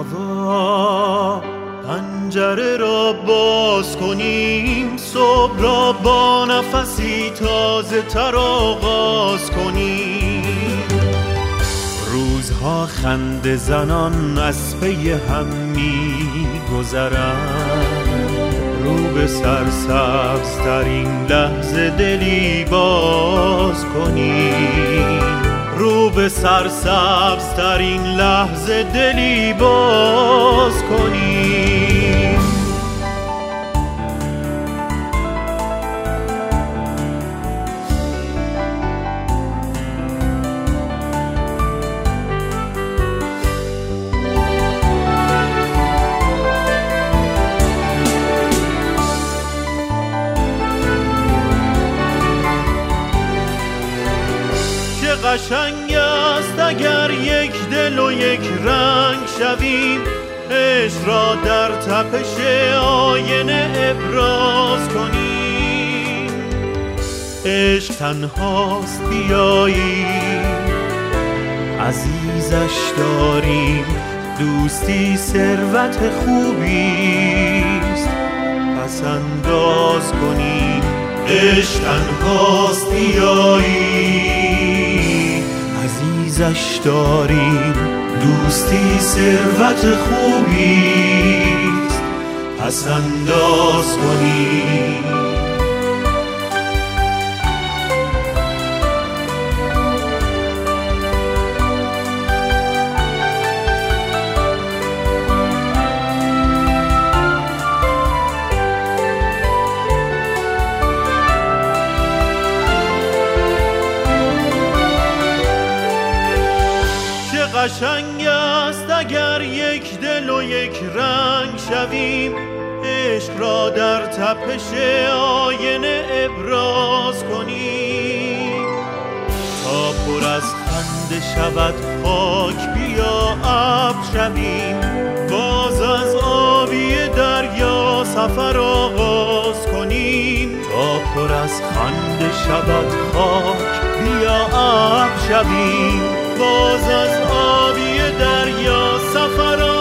هوا پنجره را باز کنیم، صبح را با نفسی تازه تر آغاز کنیم. روزها خنده زنان از پی هم می گذرند، رو به سرسبزترین لحظه دلی باز کنیم، رو به سرسبزترین لحظه دلی باز کنیم. قشنگ است اگر یک دل و یک رنگ شویم، عشق را در تپش آینه ابراز کنیم. عشق تنهاست بیاییم عزیزش داریم، دوستی ثروت خوبیست پس انداز کنیم. عشق تنهاست بیاییم عزیزش داریم، دوستی ثروت خوبیست پس انداز کنیم. قشنگ است اگر یک دل و یک رنگ شویم، عشق را در تپش آینه ابراز کنیم. تا پر از خنده شود خاک بیا ابر شویم، باز از آبی دریا سفر آغاز کنیم. تا پر از خنده شود خاک بیا ابر شویم، باز از آبی دریا سفر